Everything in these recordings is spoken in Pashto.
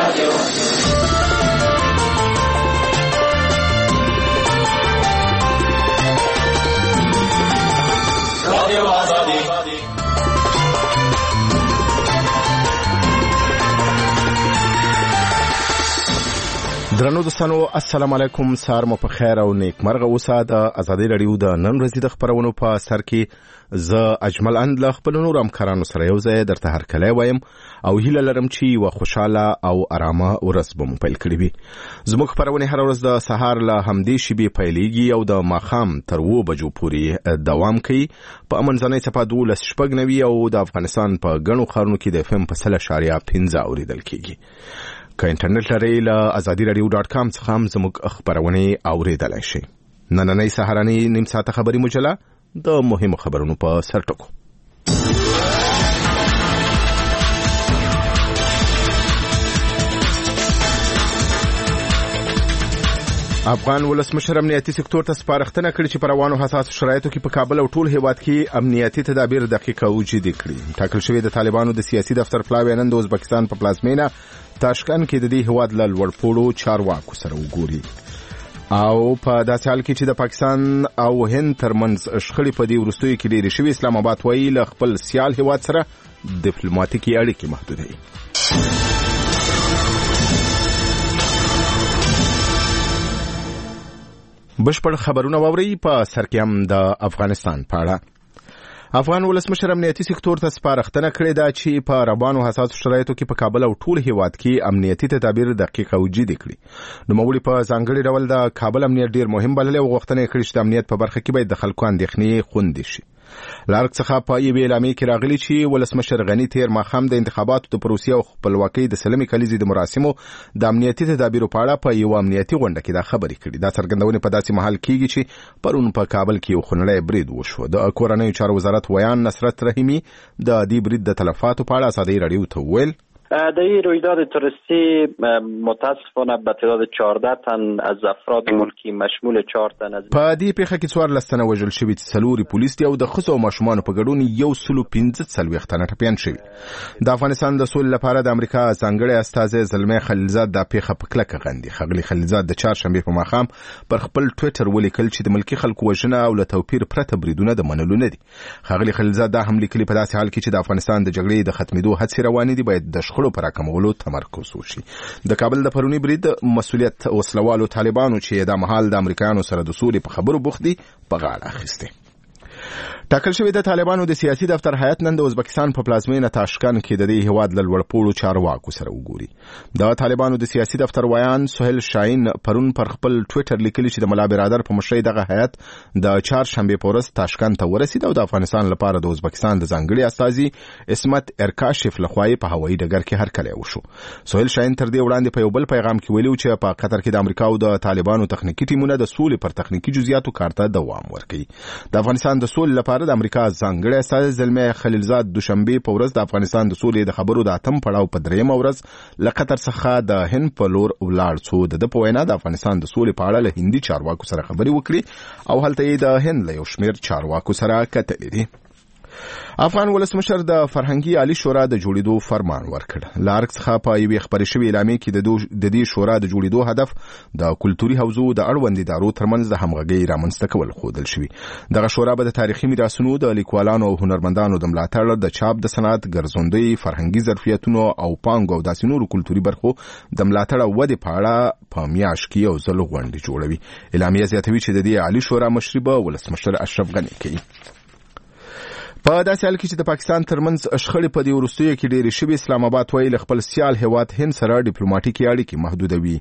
درنو دوستانو السلام علیکم، سار مو په خیر او نیک مرغه اوسه. د ازادي رادیو د نن ورځې د خبرونو په سر کې ز اجمل اند له خپل نور همکارانو سره یو ځای درته هرکلی وایم او هیله لرم چې و خوشاله او آرامه ورځ به مو پیل کړې وي. زموږ خبرونه هر ورځ د سهار له همدې شیبې پیلېږي او د ماښام تر 2 بجو پورې دوام کوي. په منځنۍ څپه 12:90 او د افغانستان په ګڼو ښارونو کې د FM په 100.5 اوریدل کېږي. که انټرنیټ لرئ له azadiradio.com څخه هم زموږ خبرونه اوریدلای شئ. نننۍ سهارنۍ نیم ساعته خبري مجله د مهمو خبرونو په سر ټکو. افغان ولسمشر امنیتي سکتور ته سپارښتنه کړې چې په روانو حساسو شرایطو کې په کابل او ټول هیواد کې امنیتي تدابیر دقیق او جدي کړي. ټاکل شوی د طالبانو د سیاسي دفتر پلاوی نن د ازبکستان په پلازمینه تاشکند کې د دې هیواد له لوړپوړو چارواکو سره وګوري. او په داسې حال کې چې د پاکستان او هند ترمنځ شخړې په دې وروستیو کې ډېرې شوې، اسلام آباد وایي له خپل سیال هیواد سره ډیپلوماټیکي اړیکې محدودوي. بشپړ خبرونه واوري. په سر کې هم د افغانستان په اړه افغان ولسمشر امنیتي سکتور ته سپارښتنه کړې ده چې په روانو حساسو شرایطو کې په کابل او ټول هیواد کې امنیتي تدابیر دقیق او جدي کړي. نوموړي په ځانګړي ډول د کابل امنیت ډیر مهم بللی او غوښتنه یې کړې چې د امنیت په برخه کې باید د خلکو اندېښنې خوندي شي. لارک څخه په یوې اعلامیې کې راغلي چې ولسمشر غني تیر ماښام د انتخاباتو د پروسې او خپلواکۍ د سلمې کلیزې د مراسمو د امنیتي تدابیرو په اړه په یو امنیتي غونډه کې دا خبرې کړې. دا څرګندونې په داسې محل کېږي چې پرون په کابل کې یو خونړی برید وشو. د کورنیو چارو وزارت ویان نصرت رحیمي د دې برید د تلفاتو په اړه ازادي رادیو ته وویل در این رویداد تروریستی متاسفانه به تعداد 14 تن از افراد ملکی مشمول 4 تن از په دې پیښه کې 14 تنه وژل شوي، 4 پولیس دي او د ښځو او ماشومانو په ګډون 115 تنه ټپیان شوي. د افغانستان د سولې لپاره د امریکا ځانګړی استازی زلمی خلیلزاد د پیښه په کلکه غندي. ښاغلي خلیلزاد د چهارشنبې په ماښام پر خپل ټویټر ولیکل چې د ملکی خلکو وژنه او له توپیر پرته بریدونه د منلو نه دي. ښاغلي خلیلزاد دا هم لیکلي په داسې حال کې چې د افغانستان د جګړې د ختمېدو هڅې روانې دي، باید د شخړو پر راکمولو تمرکز وشي. د کابل د پرونی برید مسؤلیت وسلوالو طالبانو چې د مهال د امریکایانو سره د سولې په خبرو بوخت دي په غاړه اخیسته. ټاکل شوی د طالبانو د سیاسي دفتر هیئت نن د ازبکستان په پلازمینه تاشکند کې د دې هیواد له لوړپوړو چارواکو سره وګوري. د طالبانو د سیاسي دفتر ویان سهیل شاهین پرون پر خپل ټویټر لیکلي چې د ملا برادر په مشرۍ دغه هیئت د چهارشنبې په ورځ تاشکند ته ورسید او د افغانستان لپاره د ازبکستان د ځانګړي استازي اسمت ارکاشف لخوا په هوایي ډګر کې هرکلی وشو. سهیل شاهین تر دې وړاندې په یو بل پیغام کې ویلي چې په قطر کې د امریکا او د طالبانو تخنیکی ټیمونه د سولې پر تخنیکی جزئیاتو کار ته دوام ورکوي. د افغانستان د سولې لپاره د امریکا ځانګړی استازی زلمی خلیلزاد دوشنبې په ورځ د افغانستان د سولې د خبرو د اتم پړاو په درېیمه ورځ له قطر څخه د هند په لور ولاړ څو د په وینا د افغانستان د سولې په اړه له هندي چارواکو سره خبرې وکړي او هلته یې د هند له یو شمېر چارواکو سره کتلې دي. افغان ولسمشر د فرهنګي عالی شورا د جوړېدو فرمان ورکړ. لارک څخه په یوې خبرې شوې اعلامیې کې د دې شورا د جوړېدو هدف د کلتوري حوزو د اړوند ادارو ترمنځ د همغږۍ رامنځته کول ښودل شوي. دغه شورا به د تاریخي میراثونو د لیکوالانو او هنرمندانو د ملاتړ، د چاپ د صنعت، ګرځندوی، فرهنګي ظرفیتونو او پانګو او داسې نورو کلتوري برخو د ملاتړ او ودې په اړه په میاشت کې یو ځل غونډې جوړوي. اعلامیه زیاتوي چې د دې عالی شورا مشري به ولسمشر اشرف غني کوي. په داسې حال کې چې د پاکستان ترمنځ شخړې په دې وروستیو کې ډېرې شوې، اسلام آباد وایي له خپل سیال هیواد هند سره ډیپلوماټیکي اړیکې محدودوي.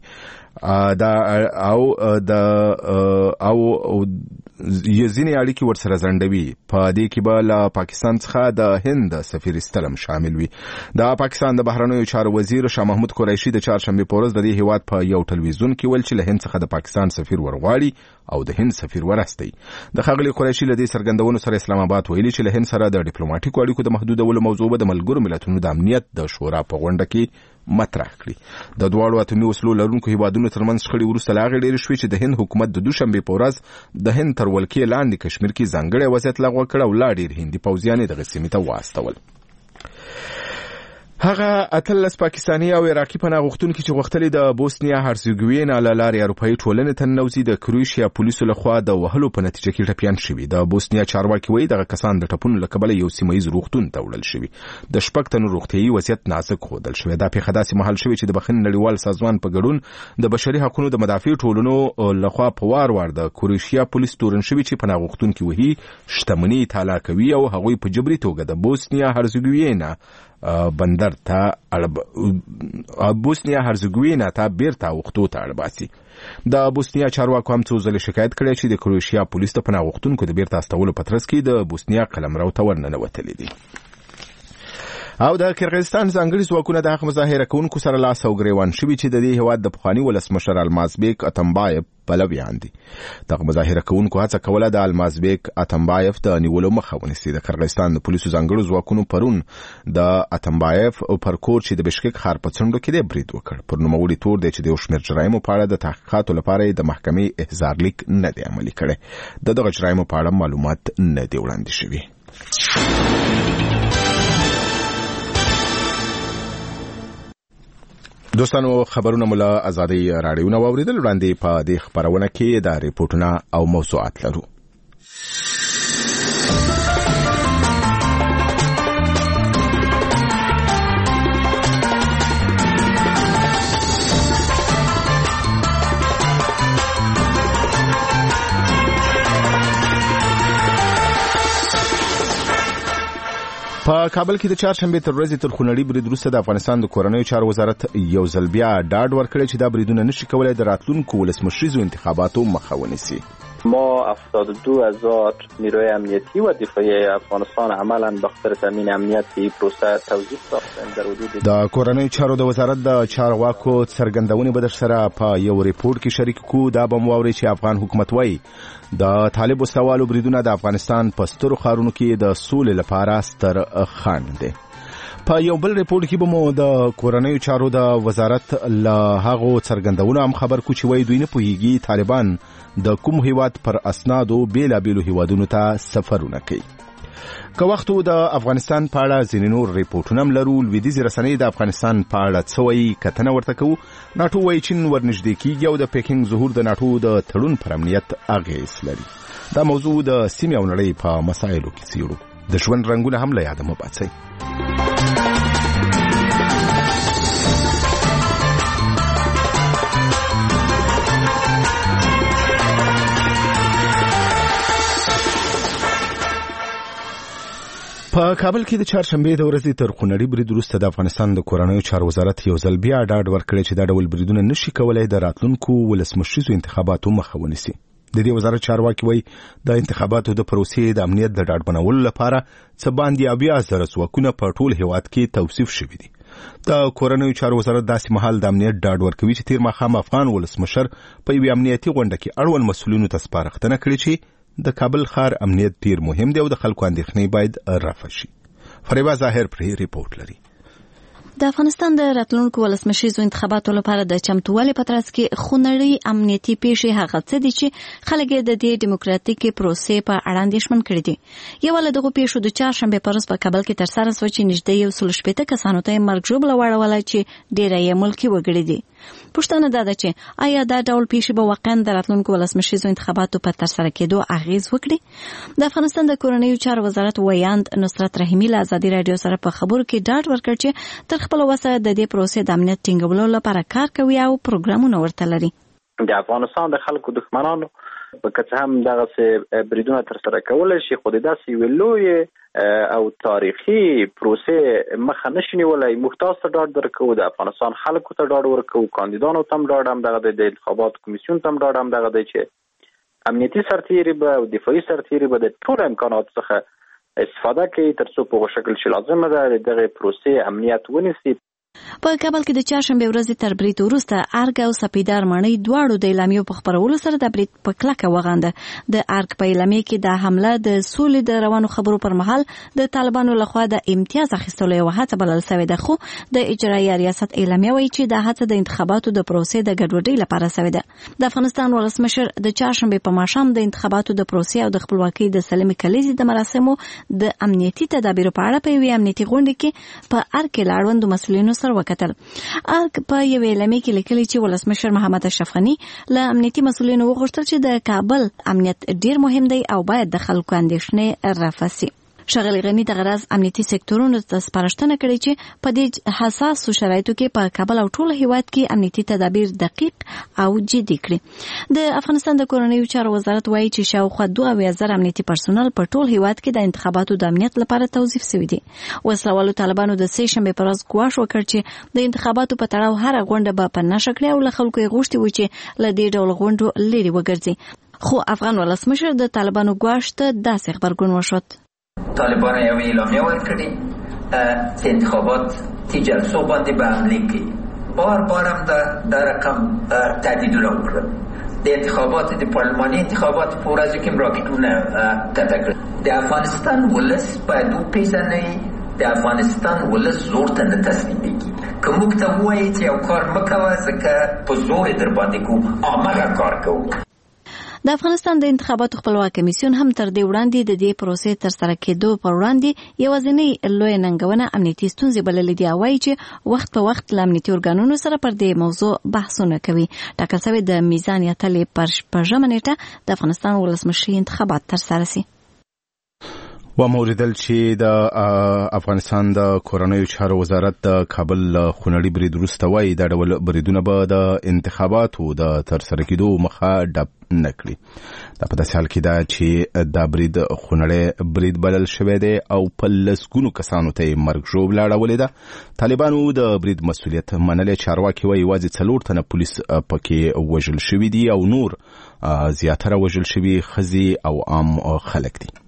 او ځینې اړیکې ورسره ځنډوي. په دې کې به له پاکستان څخه د هند سفیر استلم شامل وي. د پاکستان د بهرنیو چارو وزیر شاه محمود قریشي د چهارشنبې په ورځ د دې هیواد په یو ټلویزیون کې ویل چې له هند څخه د پاکستان سفیر ورغواړي او د هند سفیر ورستي. د ښاغلي قریشي له دې څرګندونو سره اسلام آباد ویلي چې له هند سره د ډیپلوماټیکو اړیکو د محدودولو موضوع به د ملګرو ملتونو د امنیت د شورا په غونډه کې مطرح کړي. د دواړو اتمي وسلو لرونکو هیوادونو ترمنځ شخړې وروسته لا غړي ډېرې شوې چې د هند حکومت د دوشنبې په ورځ د هند تر ولکې لاندې کشمیر کې ځانګړی وضعیت لغوه کړ او لا ډېر هندي پوځیان یې دغه سیمې ته واستول. هغه اتلس پاکستاني او عراقي پناه غوښتونکي چې غوښتلې د بوسنیا هرزګوینا له لارې اروپایي ټولنې ته ننوځي د کروشیا پولیسو لخوا د وهلو په نتیجه کې ټپیان شوي. د بوسنیا چارواکي وایي دغه کسان د ټپونو له کبله یو سیمهیز روغتون ته وړل شوي. د شپږ تنو روغتیایي وضعیت نازک ښودل شوی. دا پیښه داسې مهال شوې چې د بخښنې نړیوال سازمان په ګډون د بشري حقوقو د مدافع ټولنو لخوا په وار د کروشیا پولیس تورن شوي چې پناه غوښتونکي وهي، شتمني تالا کوي او هغوی په جبري توګه د بوسنیا هرزګوینا بندر ته بوسنیا هرزګوینا ته بیرته وختو ته اړباسي. د بوسنیا چارواکو هم څو ځله شکایت کړی چې د کروشیا پولیس ته پناه غوښتونکو د بیرته استولو په ترڅ کې د بوسنیا قلمرو ته ورننوتلي دي. او د کرغیزستان ځانګړي ځواکونه د حق مظاهره کوونکو سره لاس او ګریوان شوي چې د دې هیواد د پخواني ولسمشر المازبیک اتمبایف پلویان دي. دغه مظاهره کوونکو هڅه کوله د المازبیک اتمبایف د نیولو مخه ونیسي. د کرغیزستان د پولیسو ځانګړو ځواکونو پرون د اتمبایف پر کور چې د بشکک ښار په څنډو کې د برید وکړ. پر نوموړي تور دی چې د یو شمېر جرایمو په اړه د تحقیقاتو لپاره د محکمې احضار لیک نه دی عملي کړی. د دغه جرایمو په اړه معلومات نه دي وړاندې شوي. دوستانو خبرونه مله ازادي رادیو نو اوریدل. وړاندې په دې خبرونه کې د ریپورتونو او موضوعات لرو. په کابل کې د چهارشنبه تر ورځې تر خونړي برید وروسته د افغانستان د کورنیو چارو وزارت یو ځل بیا ډاډ ورکړی چې دا بریدونه نشي کولای د راتلونکو ولسمشریزو انتخاباتو مخه ونیسي. ما 72,000 نیروی امنیتی و دفاعی افغانستان عملا به خاطر تامین امنیت این پروسه توضیح ساختیم. در حدود د کورنیو چارو د وزارت د چارواکو څرګندونې به در سره په یو ریپورت کې شریک کو. دا به مو واورئ چې افغان حکومت وایي د طالب وسوالو بریدونه د افغانستان په سترو ښارونو کې د سولې لپاره ستر خنډ دی. په یو بل ریپورت کې به مو د کورنیو چارو د وزارت له هغو څرګندونو هم خبر کو چې وایي دوی نه پوهیږي طالبان د کوم هیواد پر اسنادو بیلابیلو هیوادونو ته سفرونه کوي. که وختو د افغانستان په اړه ځینې نور ریپورټونه هم لرو. لویدیځې رسنۍ د افغانستان په اړه څه وایي کتنه ورته کوو. ناټو وایي چین ورنږدې کیږي او د پیکینګ ظهور د ناټو د تړون پر امنیت اغېز لري. دا موضوع د سیمې او نړۍ په مسایلو کې څیړو. د ژوند رنګونه هم له یاده مه باسئ. په کابل کې د چهارشنبه د ورځې تر خونړي برید وروسته د افغانستان د کورنیو چارو وزارت یو ځل بیا ډاډ ورکړی چې دا ډول بریدونه نشي کولای د راتلونکو ولسمشریزو انتخاباتو مخه ونیسي. د دې وزارت چارواکي وایي د انتخاباتو د پروسې د امنیت د ډاډبنولو لپاره څه باندې 80,000 ځواکونه په ټول هیواد کې توصیف شوي دي. د کورنیو چارو وزارت داسې مهال د امنیت ډاډ ورکوي چې تیر ماښام افغان ولسمشر په یوې امنیتي غونډه کې اړوند مسؤلینو ته سپارښتنه کړې چې د کابل ښار امنیت ډیر مهم دی او د خلکو اندېښنې باید رفع شي. فریبا ظاهر پرې ریپورت لري. د افغانستان د راتلونکو ولسمشریزو انتخاباتو لپاره د چمتووالي په ترڅ کې خونړي امنیتي پیښې هغه څه دي چې خلک د دې دیموکراتیکي پروسې په اړه اندېښمن کړي دي. یو له دغو پیښو د چهارشنبه په ورځ په کابل کې ترسره شوه چې نږدې 160 کسانو ته مرګ ژوبله واړوله چې ډېری یې ملکي وګړي دي. پوښتنه دا ده چې آیا دا ډول پیښې به واقعا د راتلونکو ولسمشریزو انتخاباتو په ترسره کېدو اغېز وکړي؟ د افغانستان د کورنیو چارو وزارت ویاند نصرت رحیمي له ازادي رادیو سره په خبرو کې ډاډ ورکړ چې تر خپل وسه د دې پروسې د امنیت ټینګولو لپاره کار کوي او پروګرامونه ورته لري. د افغانستان د خلکو دښمنانو په کڅ هم دغه بریدونه ترسره کولای شي، خو داسې یو لوی او تاریخي پروسې مخه نشي نیولای. موږ تاسو ته ډاډ درکو، د افغانستان خلکو ته ډاډ ورکو، کاندیدانو ته هم ډاډ هم دغه د انتخاباتو کمیسیون ته هم ډاډ هم دغه دی چې امنیتي سرتیري به او دفاعي سرتیري به د ټول امکاناتو څخه استفاده کوي ترڅو په شکل چې لازمه ده دغه پروسې امنیت ونیسي. په کابل کې د چهارشنبې ورځې تر برید وروسته ارګ او سپیدار ماڼۍ دواړو د اعلامیو په خپرولو سره د برید په کلکه وغانده. د ارګ په اعلامیه کې دا حمله د سولې د روانو خبرو پر مهال د طالبانو لخوا د امتیاز اخیستلو یوه هڅه بلل شوې ده، خو د اجرایي ریاست اعلامیه وایي چې دا هڅه د انتخاباتو د پروسې د ګډوډۍ لپاره شوې ده. د افغانستان ولسمشر د چهارشنبې په ماښام د انتخاباتو د پروسې او د خپلواکۍ د سلمې کلیزې د مراسمو د امنیتي تدابیرو په اړه په یوې امنیتي غونډه کې په ارګ کې له اړوندو مسؤلینو سره وکتل. ارګ په یوې اعلامیه کې لیکلي چې ولسمشر محمد اشرف غني له امنیتي مسؤلینو وغوښتل چې د کابل امنیت ډیر مهم دی او باید د خلکو اندېښنې رفع شي. ښاغلي غني د غرض امنیتي سکتورونو ته سپارښتنه کړې چې په دې حساسو شرایطو کې په کابل او ټول هیواد کې امنیتي تدابیر دقیق او جدي کړي. د افغانستان د کورنیو چارو وزارت وایي چې شاوخوا 2000 امنیتي پرسونل په ټول هیواد کې د انتخاباتو د امنیت لپاره توظیف شوي دي. وسلوالو طالبانو د سه شنبې پر ورځ ګواښ وکړ چې د انتخاباتو په تړاو هر غونډه به په نښه کړي او له خلکو یې غوښتي و چې له دې ډول غونډو لرې وګرځي. خو افغان ولسمشر د طالبانو ګواښ ته داسې غبرګون وښود. طالبان یو اعلامیه ورکړي چې انتخابات تی جلسو باندې به عملي کړي. بار هم دا رقم تهدیدونه وکړل. د انتخابات د پارلماني انتخابات په ورځو کې راکټونه قطع کړل. د افغانستان ولس باید وپېژني د افغانستان ولس زور ته نه تسلیمېږي. که موږ ته ووایي چې یو کار مه کوه ځکه په زور یې در باندې کوو، هماغه کار کوو. د افغانستان د انتخاباتو خپلواک کمیسیون هم تر دې وړاندې د دې پروسې تر سره کېدو پر وړاندې یوازینۍ لویه ننګونه امنیتي ستونزې بللې دي او وایي چې وخت په وخت له امنیتي ارګانونو سره پر دې موضوع بحثونه کوي. ټاکل شوی د میزان یا تلې پر شپږمه نیټه د افغانستان ولسمشري انتخابات ترسره شي. و موریدل چې د افغانستان د کورنیو چارو وزارت د کابل خونړي برید وروسته وایي دا ډول بریدونه به د انتخاباتو د ترسره کېدو مخه ډپ نه کړي. دا په داسې حال کې ده چې دا برید خونړی برید بلل شوی دی او په لسګونو کسانو ته یې مرګ ژوبله اړولې ده. طالبانو د برید مسؤلیت منلی. چارواکي وایي یوازې 4 تنه پولیس پکې وژل شوي دي او نور زیاتره وژل شوي ښځې او عام خلک دي.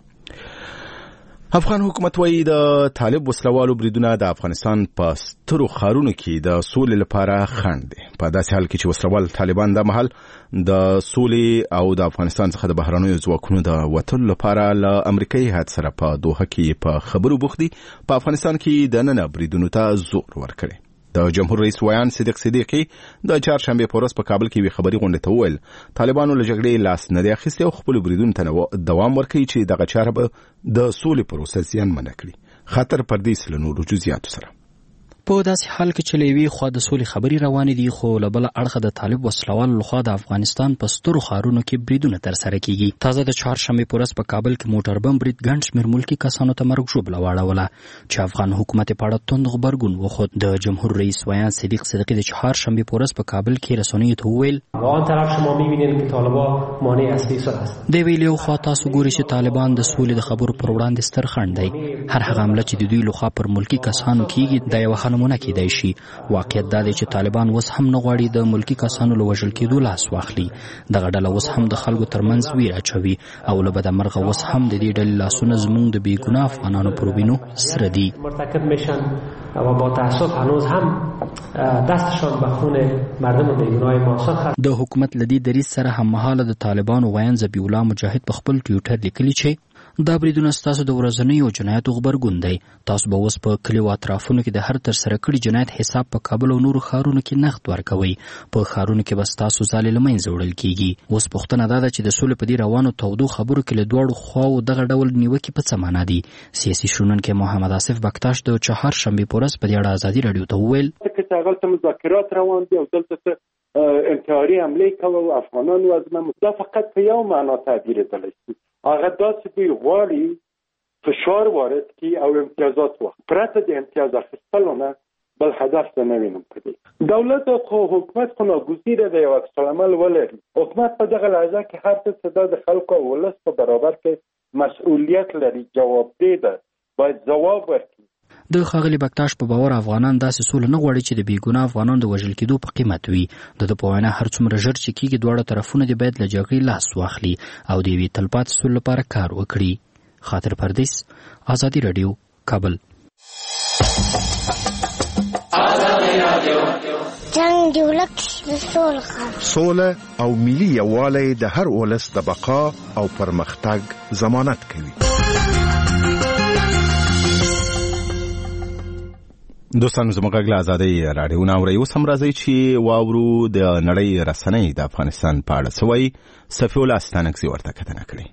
افغان حکومت وایي د طالب وسلوالو بریدونه د افغانستان په سترو ښارونو کې د سولې لپاره خنډ دي. په داسې حال کې چې وسلوال طالبان د مهال د سولې او د افغانستان څخه د بهرنیو ځواکونو د وتلو لپاره له امریکایي هیات سره په دوحه کې په خبرو بوخت دي، په افغانستان کې دننه بریدونو ته زور ورکړي. د جمهور رئیس ویان صدیق صدیقي د چهارشنبې په ورځ په کابل کې یوې خبري غونډې ته وویل طالبانو له جګړې لاس نه دی اخیستی او خپلو بریدونو ته دوام ورکوي چې دغه چاره به د سولې پروسه زیانمنه کړي. خاطر پردیس له نورو جزئیاتو سره. په داسې حال کې چې له یوې خوا د سولې خبرې روانې دي، خو له بله اړخه د طالب وسلوالو لخوا د افغانستان په سترو ښارونو کې بریدونه ترسره کیږي. تازه د چهارشنبې په ورځ په کابل کې موټر بم برید ګڼ شمېر ملکي کسانو ته مرګ ژوبله واړوله چې افغان حکومت یې په اړه توند غبرګون وښود. د جمهور رئیس ویان صدیق صدیقي د چهارشنبې په ورځ په کابل کې رسنیو ته وویل آن طرف شما می‌بینید که طالبان مانع اصلی هستند. د ویل یو خوا تاسو ګورئ چې طالبان د سولې د خبرو پر وړاندې ستر خنډ دی. هر هغه حمله چې د دوی لخوا پر ملکي کسانو کیږي دا یوه ښه نمونه کیدای شي. واقعیت دا دی چې طالبان اوس هم نه غواړي د ملکي کسانو له وژل کېدو لاس واخلي. دغه ډله اوس هم د خلکو ترمنځ ویر اچوي او له بدمرغه اوس هم د دې ډلې لاسونه زموږ د بېګناه افغانانو پر وینو سره دي. مرتکب میشن و با تاسف هنوز هم دستشان به خون مردم بیگناه ما سرخ. د حکومت له دې دریځ سره هممهاله د طالبانو ویان ذبیح الله مجاهد په خپل ټویټر لیکلي چې دا بریدونه ستاسو د ورځنیو جنایاتو غبرګون دی. تاسو به اوس په کلیو اطرافونو کې د هر ترسره کړي جنایت حساب په کابل او نورو ښارونو کې نقد ورکوئ. په ښارونو کې به ستاسو ځالې له منځه وړل کیږي. اوس پوښتنه دا ده چې د سولې په دې روانو تودو خبرو کې له دواړو خواو دغه ډول نیوکې په څه معنا دي. سیاسي شنونکی محمد آصف بکتاش د چهارشنبې په ورځ په دې اړه ازادي راډیو ته وویل چې هغلته مذاکرات روان دي او دلته انتحاري حملې کوي او افغانانو از دا فقط په یو معنا تعبیر دلی شي. هغه داسې دوی غواړي فشار وارد کړي او امتیازات واخلي. پرته د امتیاز اخیستلو نه بل هدف ته نه وینم په دې. دولت خو حکومت خو ناګزیره دی او عکس العمل ولري. حکومت په دغه لحظه کې هر څه د خلکو او ولس په برابر کې مسؤلیت لري، جوابدeh ده، باید ځواب ورکړي. د ښاغلي بکتاش په باور افغانان داسې سوله نه غواړي چې د بېګناه افغانانو د وژل کېدو په قیمت وي. د په وینا هر څومره ژر چې کېږي دواړه طرفونه دې باید له جګړې لاس واخلي او د یوې تلپاتې سولې لپاره کار وکړي. خاطر پردیس، ازادي راډیو، کابل. جنگ دی ولک سوله او ملي یووالی د هر ولس د بقا او پرمختګ ضمانت کوي. دوستانو زموږ غږ له ازادۍ راډیو نه اورئ. اوس هم راځئ چې واورو د نړۍ رسنۍ د افغانستان په اړه څه وایي. صفي الله ستانکزي ورته کتنه کړې.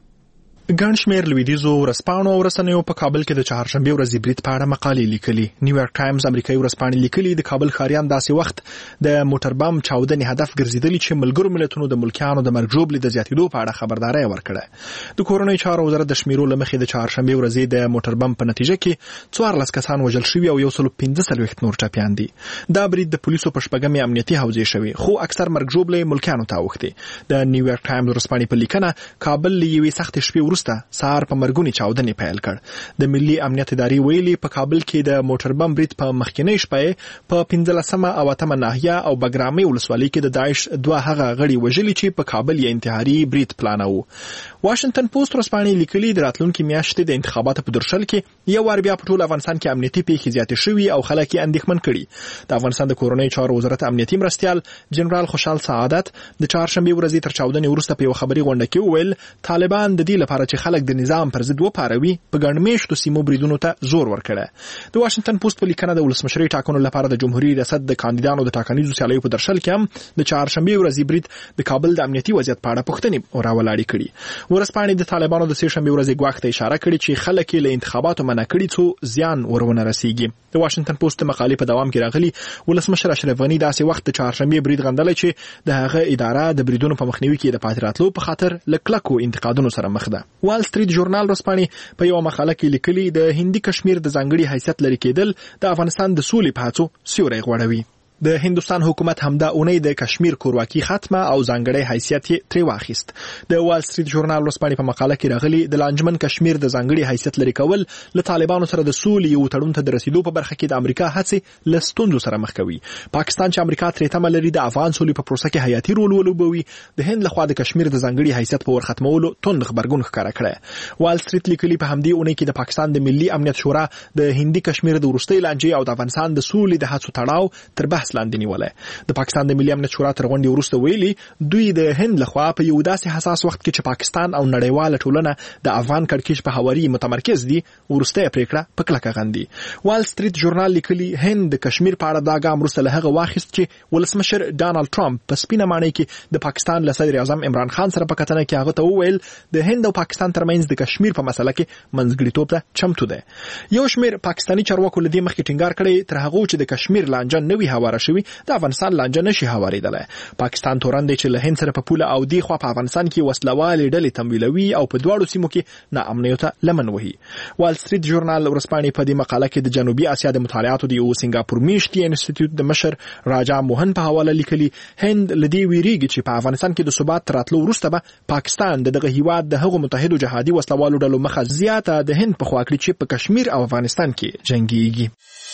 ګڼ شمېر لویدیځو ورځپاڼو او رسنیو په کابل کې د چهارشنبې ورځې برید په اړه مقالې لیکلي. نیویارک ټایمز امریکایي ورځپاڼې لیکلي د کابل ښاریان داسې وخت د موټر بم چاودنې هدف ګرځېدلي چې ملګرو ملتونو د ملکیانو د مرګ ژوبلې د زیاتېدو په اړه خبرداری ورکړه. د کورنیو چارو وزارت د شمیرو له مخې د چهارشنبې ورځې د موټر بم په نتیجه کې 14 کسان وژل شوي او 115 نور ټپیان دي. دا برید د پولیسو په شپږمې امنیتي حوزې شوی خو اکثر مرګ ژوبلې ملکیانو ته اوښتې. د نیویارک ټایمز ورځپاڼې په لیکنه کابل له یوې سختې شپې وروسته سهار مرګونی چاودنې پیل کړ. د ملي امنیت ادارې ویلي په کابل کې د موټر بم برید په مخکینی شپه په 15مه او 8مه ناحیه او بګرامي ولسوالۍ کې د داعش دوه هغه غړي وژلي چې په کابل یې انتحاري برید پلاناوه. واشنگټن پوسټ ورځپاڼې لیکلي د راتلونکي میاشتې د انتخاباتو په درشل کې یو وار بیا په ټول افغانستان کې امنیتي پیښې زیاتې شوي او خلک یې اندېښمن کړي. د افغانستان د کورنیو چارو وزارت امنیتي مرستیال جنرال خوشحال سعادت د چهارشنبې ورځې تر چاودنې وروسته په یو خبري غونډه کې وویل طالبان د دې لپاره چې خلک د نظام پر ضد وپاروي په ګڼمېشتو سیمو بریدونو ته زور ورکړی. د واشنگټن پوسټ په لیکنه د ولسمشرۍ ټاکنو لپاره د جمهوریت ریاست د کاندیدانو د ټاکنیزو سیالیو په درشل کې هم د چهارشنبې ورځې برید د کابل د امنیتي وضعیت په اړه پوښتنې راولاړې کړي. ورځپاڼې د طالبانو د سهشنبې ورځې ګواښ ته اشاره کړې چې خلک یې له انتخاباتو منع کړي څو زیان ورونه رسیږي. د واشنگټن پوسټ مقالې په دوام کې راغلي ولسمشر اشرف غني داسې وخت د چهارشنبې برید غندلی چې د هغه اداره د بریدونو په مخنیوي کې د پاتې راتلو په خاطر له کلکو انتقادونو سره مخ ده. وال سټریټ ژورنال ورځپاڼې په یو مقاله کې لیکلي د هندي کشمیر د ځانګړي حیثیت لري کېدل د افغانستان د سولې په هڅو سیوری غوړوي. د هندستان حکومت همدا اونۍ د کشمیر کورواکي ختمه او ځانګړی حیثیت یې ترې واخیست. د وال سټریټ ژورنال ورځپاڼې په مقاله کې راغلي د لانجمن کشمیر د ځانګړي حیثیت لري کول له طالبانو سره د سولې یو تړون ته د رسیدو په برخه کې د امریکا هڅې له ستونزو سره مخ کوي. پاکستان چې امریکا ترې تمه لري د افغان سولې په پروسه کې حیاتي رول ولوبوي د هند لخوا د کشمیر د ځانګړي حیثیت په ورختمولو توند خبرګون ښکاره کړی. وال سټریټ لیکلي په همدې اونۍ کې د پاکستان د ملي امنیت شورا د هندي کشمیر د وروستۍ لانجې او د افغانستان د سولې د هڅو تړاو تر بحث لاندې نیولی. د پاکستان د ملي امنیت شورا تر غونډې وروسته ویلي دوی د هند لخوا په یو داسې حساس وخت کې چې پاکستان او نړیواله ټولنه د افغان کړکېچ په هواري متمرکز دي وروستۍ پریکړه په کلکه غندي. وال سټریټ ژورنال لیکلي هند د کشمیر په اړه دا ګام وروسته له هغه واخیست چې ولسمشر ډانلډ ټرمپ په سپینه ماڼۍ کې د پاکستان له صدر اعظم عمران خان سره په کتنه کې هغه ته وویل د هند او پاکستان ترمنځ د کشمیر په مسله کې منځګړیتوب ته چمتو دی. یو شمېر پاکستاني چارواکو له دې مخکې ټینګار کړی تر هغه چې د کشمیر لانجه نوي هواره شوي د افغانستان لانجه نشي هواریدلی. پاکستان تورن دی چې له هند سره په پوله او دی خوا په افغانستان کې وسلوالې ډلې تمویلوي او په دواړو سیمو کې ناامنیو ته لمن وهي. وال سټریټ ژورنال ورځپاڼې په دې مقاله کې د جنوبي اسیا د مطالعاتو د یو سنګاپور میشتي انسټیټیوټ د مشر راجا موهن په حواله لیکلي هند لدی ویریږي چې په افغانستان کې د ثبات تراتلو وروسته به پاکستان دغه هیواد د هغو متحدو جهادي وسلوالو ډلو مخه زیاته د هند په خوا کړي چې په کشمیر او افغانستان کې جنگيږي.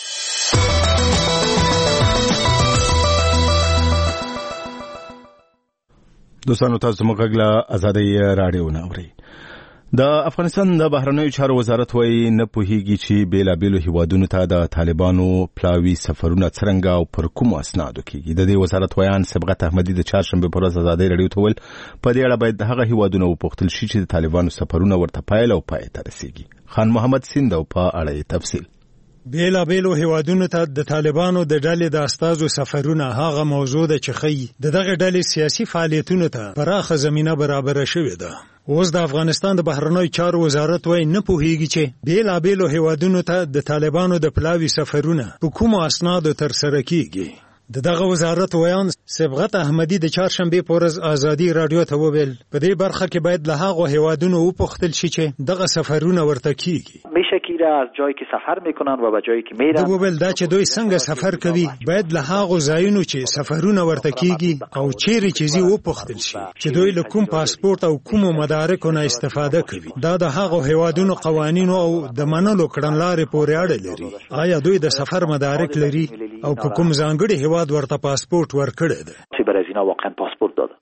دوستانو تاسو موږ غږ له ازادۍ راډیو نه اورئ. د افغانستان د بهرنیو چارو وزارت وایي نه پوهیږي چې بیلابیلو هیوادونو ته د طالبانو پلاوي سفرونه څرنګه او پر کومو اسنادو کېږي. د دې وزارت ویان سبقت احمدي د چهارشنبې پر ورځ ازادۍ راډیو ته ویل په دې اړه باید د هغه هیوادونو وپوښتل شي چې د طالبانو سفرونه ورته پایل او پای ته رسیږي. خان محمد سیندو په اړه تفصیل. بیلابیلو هیوادونو ته د طالبانو د ډلې د استازو سفرونه هغه موضوع ده چې ښیي د دغه ډلې سیاسي فعالیتونو ته پراخه زمینه برابره شوې ده. اوس د افغانستان د بهرنیو چارو وزارت وایي نه پوهیږي چې بیلابیلو هیوادونو ته د طالبانو د پلاوي سفرونه په کومو اسنادو ترسره کیږي. دغه وزارت ویان سبقت احمدی د چهارشنبه په ورځ ازادي رادیو ته وویل په دې برخه کې باید له هغه هیوادونو وپوښتل شي چې دغه سفرونه ورته کیږي. میشه که از جایی که سفر میکنن و به جایی که میرن. دوی ویل دا چې دوی څنګه سفر کوي باید له هغه ځایونو چې سفرونه ورته کیږي او چیرې چې زی وپوښتل شي چې دوی له کوم پاسپورت او کوم مدارکو نه استفاده کوي. دا د هغه هیوادونو قوانینو او د منلو کړنلارې پورې اړه لري. آیا دوی د سفر مدارک لري او په کوم ځانګړي هیواد ورته پاسپورت ورکړی دی؟ چې برای اینا واقعا پاسپورت داده.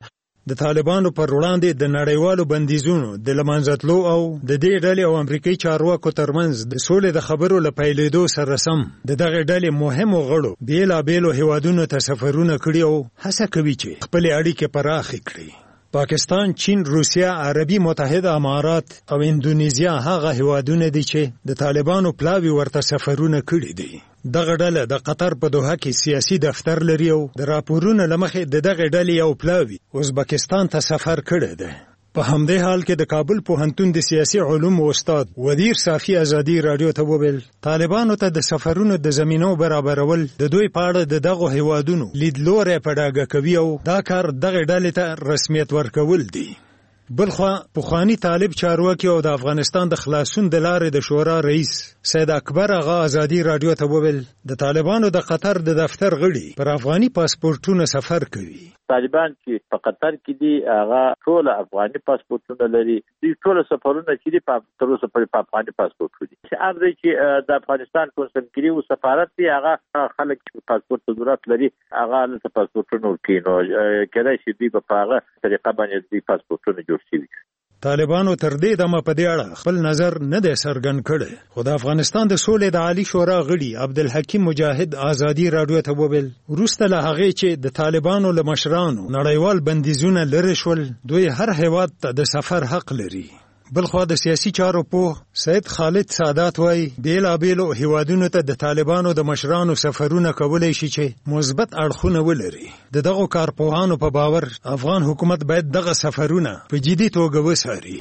د طالبانو پر وړاندې د نړیوالو بندیزونو د لمانځتلو او د دې ډلې او امریکایي چارواکو ترمنځ د سولې د خبرو له پیلېدو سره سم د دغه ډلې مهمو غړو بیلابیلو هیوادونو ته سفرونه کړي او هڅه کوي چې خپلې اړیکې پراخې کړي. پاکستان، چین، روسیا، عربي متحده امارات او اندونیزیا هغه هیوادونه دي چې د طالبانو پلاوی ورته سفرونه کړي دي. دغه ډله د قطر په دوحه کې سیاسي دفتر لري او د راپورونو له مخې د دغه ډلې یو پلاوی ازبکستان ته سفر کړی دی. په همدې حال کې د کابل پوهنتون د سیاسي علومو استاد ودیر صافي ازادي رادیو ته وویل طالبانو ته د سفرونو د زمینو برابرول د دوی په اړه د دغه هیوادونو لیدلوري په ډاګه کوي او دا کار دغه ډلې ته رسمیت ورکول دي. بلخوا پخوانی طالب چارواکي او د افغانستان د خلاصون د لارې د شورا رئیس سید اکبر آغا ازادي رادیو ته وویل د طالبانو د قطر د دفتر غړي پر افغاني پاسپورتونو سفر کوي. طالبان چې په قطر کې دي هغه ټول افغاني پاسپورتونه لري. دوی ټول سفرونه چې دي په تر اوسه په افغاني پاسپورت دي. چې ارزي چې د افغانستان کنسولګری او سفارت دی هغه خلک چې پاسپورت ضرورت لري هغه له پاسپورتونو کینو کله چې دوی په هغه طریقه باندې دوی پاسپورتونه جوړ شي. طالبانو تر دې دمه په دې اړه خپل نظر نه دی څرګند کړی، خو د افغانستان د سولې د عالی شورا غړي عبدالحکیم مجاهد ازادي رادیو ته وویل وروسته له هغې چې د طالبانو له مشرانو نړیوال بندیزونه لرې شول دوی هر هیواد ته د سفر حق لري. بلخوا د سیاسي چارو پوه سید خالد سادات وایي بیلابیلو هیوادونو ته د طالبانو د مشرانو سفرونه کولی شي چې مثبت اړخونه ولري. د دغو کارپوهانو په باور افغان حکومت باید دغه سفرونه په جدي توګه وڅاري.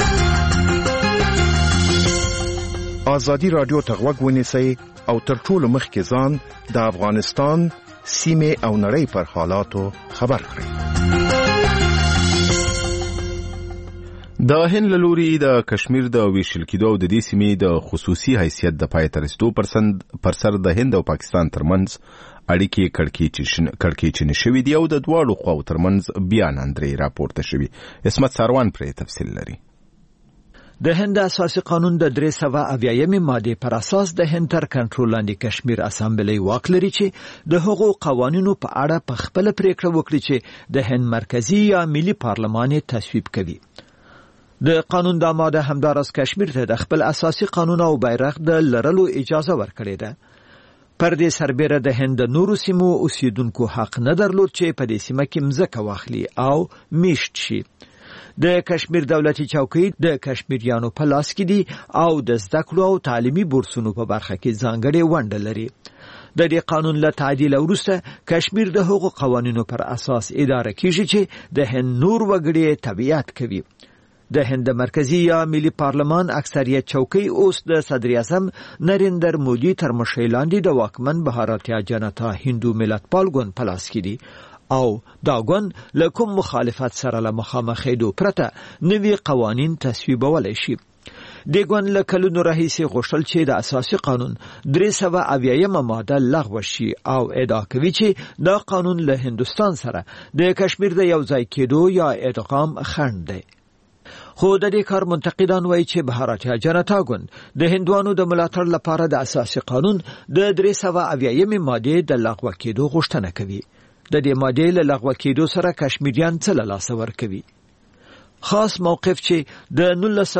ازادي رادیو ته غوږ ونیسئ او تر ټولو مخکې ځان د افغانستان سیمې او نړۍ پر حالاتو خبر کړئ. د هند له لوري د کشمیر د ویشل کېدو او د دې سیمې د خصوصي حیثیت د پای ته رسېدو پر سر د هند او پاکستان ترمنځ اړیکې کړکېچنې شوې دي او د دواړو خواو ترمنځ بیا ناندرۍ راپورته شوي. عصمت ساروان پرې تفصیل لري. د هند اساسي قانون د 380 ماده پر اساس د هند تر کنټرول لاندې کشمیر اسامبلی واک لري چې د هغو قوانینو په اړه په خپل پریکړه وکړي چې د هند مرکزی یا ملي پارلمان تصویب کوي. د قانون د ماده همدارس کشمیر ته د خپل اساسي قانون او بیرغ د لرلو اجازه ورکړې ده. پر دې سربېره د هند نورو سیمو اوسیدونکو حق نه درلود چې په دې سیمه کې مځکه واخلي او میشت شي. د کشمیر دولتي چوکۍ د کشمیریانو په لاس کې دي او د زده کړو او تعلیمي بورسونو په برخه کې ځانګړې ونډه لري. د دې قانون له تعدیل وروسته کشمیر د هغو قوانینو پر اساس اداره کیږي چې د هند نور وګړي تبعیت کوي. د هند مرکزی یا ملي پارلمان اکثریت چوکۍ اوس د صدر اعظم نریندر مودي تر مشرۍ لاندې د واکمن بهارتیا جنتا هندو ملتپال ګوند په لاس کې دي او دا ګوند له کوم مخالفت سره له مخامخېدو پرته نوي قوانین تصویبولی شي. د ګوند له کلونو راهیسې غوښتل چې د اساسي قانون 380 ماده لغوه شي او ادعا کوي چې دا قانون له هندوستان سره د کشمیر د یو ځای کېدو یا ادغام خنډ دی. خو د دې کار منتقدان وایي چې بهارتیا جنتا ګوند د هندوانو د ملاتړ لپاره د اساسي قانون د 380 ماده د لغوه کېدو غوښتنه کوي. د دې ماده له لغوه کېدو سره کشمیریان څه له لاسه ورکوي. خاص موقف چې د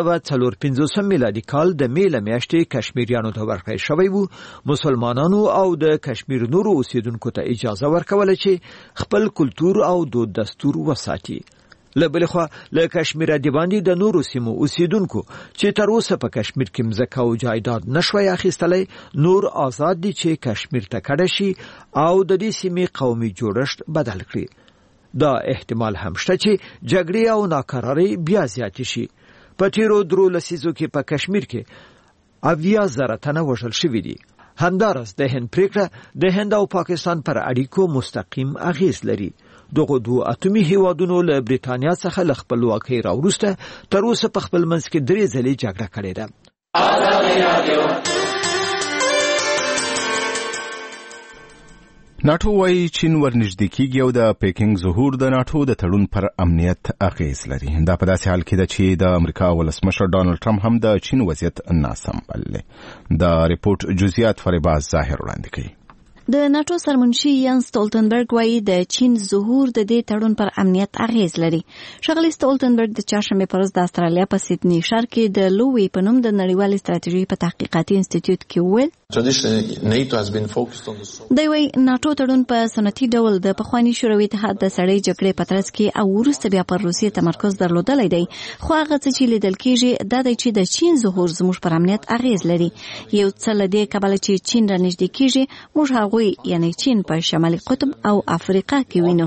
1954 میلادي کال د می له میاشتې کشمیریانو ته ورکړی شوی وو مسلمانانو او د کشمیر نورو اوسیدونکو ته اجازه ورکوله چې خپل کلتور او دود دستور وساتي. له بلې خوا له کشمیره د باندې د نورو سیمو اوسیدونکو چې تر اوسه په کشمیر کې مځکه او جایداد نشوی اخیستلی نور آزاد دي چې کشمیر ته کډه شي او د دې سیمې قومي جوړښت بدل کړي. دا احتمال هم شته چې جګړې او ناکرارۍ بیا زیاتې شي. په تیرو 3 لسیزو کې په کشمیر کې 80,000 تنه وژل شوي دي. همدارس د هند پریکړه د هند او پاکستان پر اړیکو مستقیم اغیز لري. دغه دوه اتمی هیوادونو له بریتانیا څخه له خپلواکۍ راوروسته تر اوسه په خپل منځ کې 3 ځلې جګړه کړې ده. ناټو وايي چین ورنږدې کېږي او د پیکنګ ظهور د ناټو د تړون پر امنیت اغیز لري. دا په داسې حال کې ده چې د امریکا ولسمشر ډانلډ ټرمپ هم د چین وضعیت ناسم بللی. د ریپورت جزئیات فریباز ظاهر وړاندې کوي. د ناتو سرمنشي یانس سټولټنبرګ وایي د چین ظهور د دې تړون پر امنیت اغیز لري. ښاغلي سټولټنبرګ د چهارشنبې په ورځ د استرالیا په سیدني ښار کې د لووي په نوم د نړیوالې ستراتیژۍ په تحقیقاتي انسټیټیوټ کې وویل دی وایي ناتو تړون په سنتي ډول د پخواني شوروي اتحاد د سړې جګړې په ترڅ کې او وروسته بیا پر روسیې تمرکز درلودلی دی، خو هغه څه چې لیدل کېږي دا دی چې د چین ظهور زموږ پر امنیت اغیز لري. یو څه له دې کبله چې چین را نږدې کېږي موږ هغوی یعنی چین په شمالي قطب او افریقا کې وینو.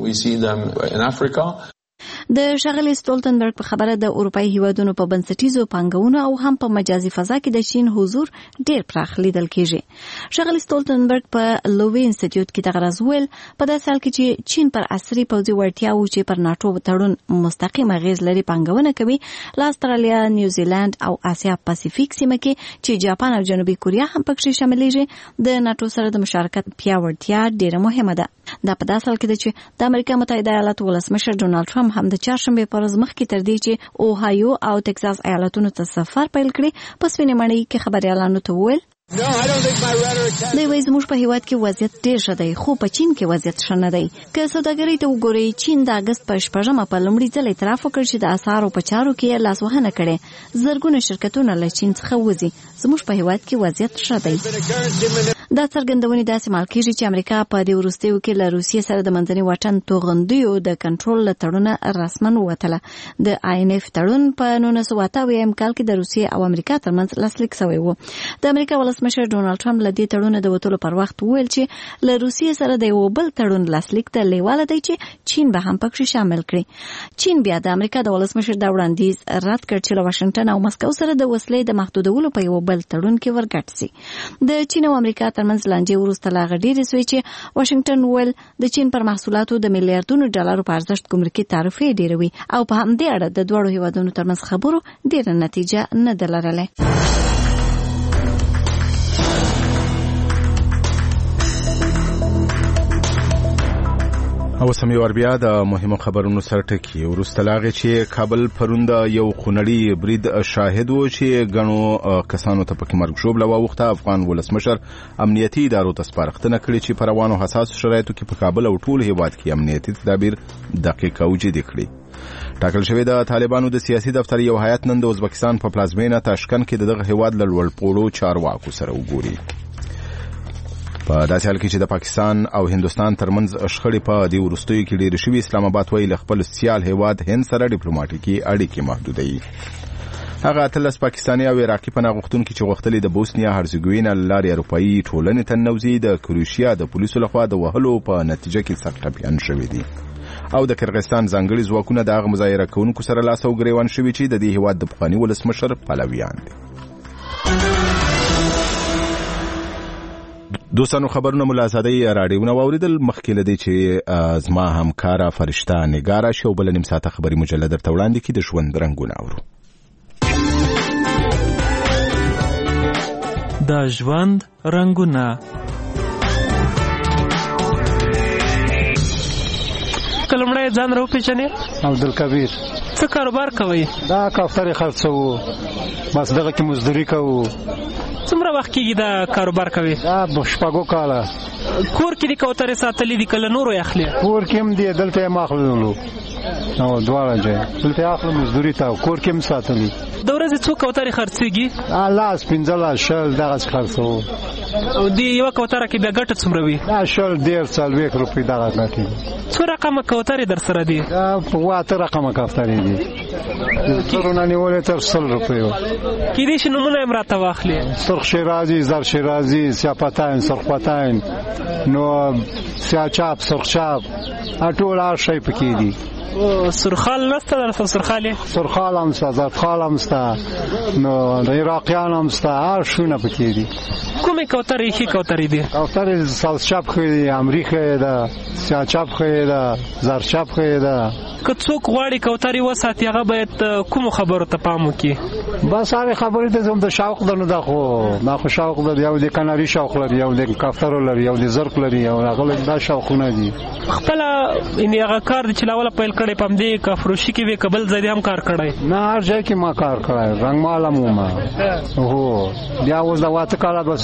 د ښاغلي سټولټنبرګ په خبره د اروپایي هیوادونو په بنسټیزو پانګونو او هم په مجازي فضا کې د چین حضور ډیر پراخ لیدل کېږي. ښاغلي سټولټنبرګ په لووي انسټیټیوټ کې دغه راز وویل په داسې حال کې چې چین پر عصري پوځي وړتیاوو چې پر ناټو تړون مستقیم اغیز لري پانګونه کوي، له استرالیا، نیوزیلند او اسیا پاسفیک سیمه کې چې جاپان او جنوبي کوریا هم پکې شاملېږي د ناټو سره د مشارکت پیاوړتیا ډیره مهمه ده. دا په داسې حال کې ده چې د امریکا متحده ایالاتو ولسمشر ډونالډ ټرمپ هم د چهارشنبې په ورځ مخکې تر دې چې اوهایو او ټکساس ایالتونو ته سفر پیل کړي په سپینې ماڼۍ کې خبریالانو ته وویل دی وایي زموږ په هیواد کې وضعیت ډېر ښه دی، خو په چین کې وضعیت ښه نه دی. که سوداګرۍ ته وګورئ، چین د اګست په 6 په لومړي ځل اعتراف وکړ چې د اسعارو په چارو کې یې لاسوهنه کړې. زرګونه شرکتونه له چین څخه وځي. زموږ په هیواد کې وضعیت ښه دی. دا څرګندونې داسې مال کېږي چې امریکا په دې وروستیو کې له روسیې سره د منځني واټن توغندیو د کنټرول له تړونه رسما ووتله. د INF تړون په 1988 کال کې د روسیې او امریکا ترمنځ لاسلیک شوی و. د امریکا ولسمشر ډونالډ ټرمپ له دې تړونه د وتلو پر وخت وویل چې له روسیې سره د یو بل تړون لاسلیک ته لیواله دی چې چین به هم پکې شامل کړي. چین بیا د امریکا د ولسمشر دا وړاندیز رد کړ چې له واشنګټن او مسکو سره د وسلې د محدودولو په یو بل تړون کې ورګډ شي. د چین او امریکا ترمنځ لانجې وروسته لا غډېرې شوې چې واشنګټن ویل د چین پر محصولاتو د میلیارډونو ډالرو په ارزښت ګمرکي تعرفې ډېروي او په همدې اړه د دواړو هیوادونو ترمنځ خبرو ډېره نتیجه نه ده لرلې. او سمې وربیا د مهمو خبرونو سره ټکی وروسته لاغې چې کابل پروند یو خونړي برید شاهد و چې غنو کسانو ته پکې مرګ ژوبله واوښته. افغان ولسمشر امنیتي ادارو ته سپارښتنه کړې چې په روانو حساسو شرایطو کې په کابل او ټول هیواد کې امنیتي تدابیر دقیق او جدي کړي. ټاکل شوی د طالبانو د سیاسي دفتر یو هیئت نن د ازبکستان په پلازمینه تاشکند کې دغه هیواد له لوړپوړو چارواکو سره وګوري. په داسې حال کې چې د پاکستان او هندوستان ترمنځ شخړې په دې وروستیو کې ډېرې شوي، اسلام آباد وایي له خپل سیال هیواد هند سره ډیپلوماټیکي اړیکې محدودوي. هغه 13 پاکستاني او عراقي پناه غوښتونکي چې غوښتلي د بوسنیا هرزګوینا له لارې اروپایي ټولنې ته ننوځي د کروشیا د پولیسو لخوا د وهلو په نتیجه کې سخت ټپیان شوي دي. او د کرغستان ځانګړي ځواکونه د هغه مظاهره کوونکو سره لاس او ګریوان شوي چې د دې هیواد د پخواني ولسمشر پلویان دي. دوستانو خبرونه ملا آزادۍ راډیوونه واوریدل. مخکې له دې چې زما همکاره فرشته نګاره شي او بل نیم ساعته خبري مجله درته وړاندې کړي، د ژوند رنګونه اورو. د ژوند رنګونه کلمړی ځان راو پیژنې؟ عبدالکبیر. څه کاروبار کوي؟ دا کافترې خرڅوو، بس دغه کې مزدوري کوو. څومره وخت کېږي دا کاروبار کوي؟ دا 6 کاله. کور کې دې کوترې ساتلې دي که له نورو یې اخلي؟ کور کې هم دي، دلته یې اخللو او دواړه ځای دلته اخلو مزدوري ته، کور کې هم ساتلي. د ورځې څو کوترې خرڅېږي؟ 15 شل دغسې خرڅوو. او دې یوه کوتره کې بیا ګټه څومره وي؟ دا 40 روپۍ دغه ګټې. څو رقمه کوترې در سره دي؟ دا 8 رقمه کوترې دي، ترونه نیولې تر 100 روپیو. کېدای شي نومونه یې هم راته واخلي؟ سرخ شیرازي، زر شیرازي، سیاپتاین، سرخپتاین، نو سیاچاپ، سرخچاپ، ټول هر شی پکې دي. سرخال نسته درته؟ سرخال هم شته، زردخال هم شته، نو د عراقیان هم شته، هر شونه پکې دي. کومې کوترې ښې کوترې دي؟ کوترې ساوثچاپ ښې دي، امري ښې ده، سیاچاپ ښې ده، زرچاپ ښې ده. که څوک غواړي کوترې وساتي هغه باید کومو خبرو ته پام وکړي؟ بس هغې خبرې ته د شوق ده، نو دا خو شوق ده. یو د کناري شوق لري، یو د کوترو لري، یو د زرق لري، یو هغه دا شوقونه دي. خپله یعنې هغه کار دی چې له اوله پیل کړی په همدې کافروشي کې وې که بل ځای هم کار کړی؟ نه، هر ځای کې ما کار کړی، رنګمال هم وم. هو بیا اوس د 8 کاله بس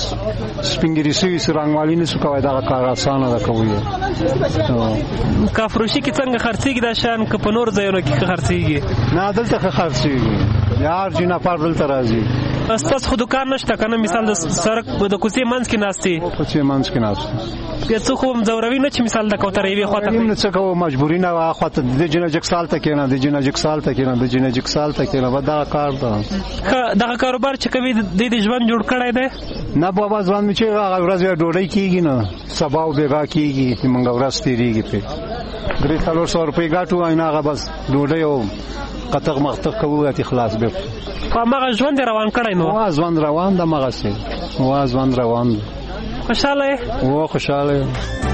سپینګری سوي سرنګوالي نه سو کوي دا کار آسانه ده کوي کافروشي کې څنګه خرڅيږي دا شان ک په نور ځایونو کې خرڅيږي نه دلته خرڅيږي یار جنا پر دلته راځي تاسو خو دکان نشته کنه مثال د سړک د کوڅې منځ کې ناشتي کوڅې منځ کې ناشته یا څه خو زوروي نه چې مثال د کوترې وي خواته نه څه کوو مجبوری نه واخواته د جنجک سال ته کې نه د جنجک سال ته کې نه د جنجک سال ته کې نه ودا کار ده دغه کاروبار چې کوي د ژوند جوړ کړای دی نه بابا ځوان چې هغه ورځ ډوډۍ کیږي نه سبا او بیګا کیږي چې موږ ورځ تیریږي په 300 روپۍ ګټو اینا هغه بس ډوډۍ او قطغ مختغ کوو ته خلاص به ماغه ژوند روان کړای نو ژوند روان د مغه سي ژوند روان خوشاله خوشاله